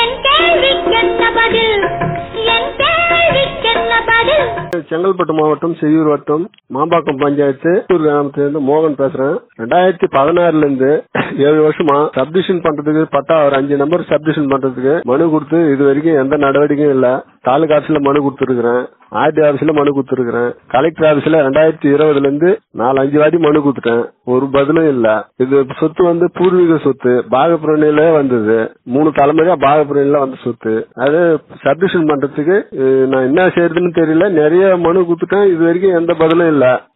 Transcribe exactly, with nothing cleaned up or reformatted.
செங்கல்பட்டு மாவட்டம் செய்யூர் வட்டம் மாம்பாக்கம் பஞ்சாயத்து கிராமத்திலிருந்து மோகன் பேசுறேன். ரெண்டாயிரத்தி பதினாறுல இருந்து ஏழு வருஷமா சப்டிஷன் பண்றதுக்கு பட்டா ஒரு அஞ்சு நம்பர் சப்டிஷன் பண்றதுக்கு மனு கொடுத்து இது வரைக்கும் எந்த நடவடிக்கையும் இல்ல. தாலுகா ஆபீஸ்ல மனு கொடுத்துருக்கிறேன், ஆர்டி ஆபீஸ்ல மனு கொடுத்துருக்கிறேன், கலெக்டர் ஆபீஸ்ல ரெண்டாயிரத்தி இருபதுல இருந்து நாலு அஞ்சு வாட்டி மனு கொடுத்துட்டேன். ஒரு பதிலும் இல்ல. இது சொத்து வந்து பூர்வீக சொத்து, பாகப்பிரணியில வந்தது. மூணு தலைமுறையா பாகப்பிரணியில வந்த சொத்து. அது சப்டிஷன் பண்றதுக்கு நான் என்ன செய்யறதுன்னு தெரியல. நிறைய மனு கொடுத்துட்டேன், இது வரைக்கும் எந்த பதிலும் இல்ல.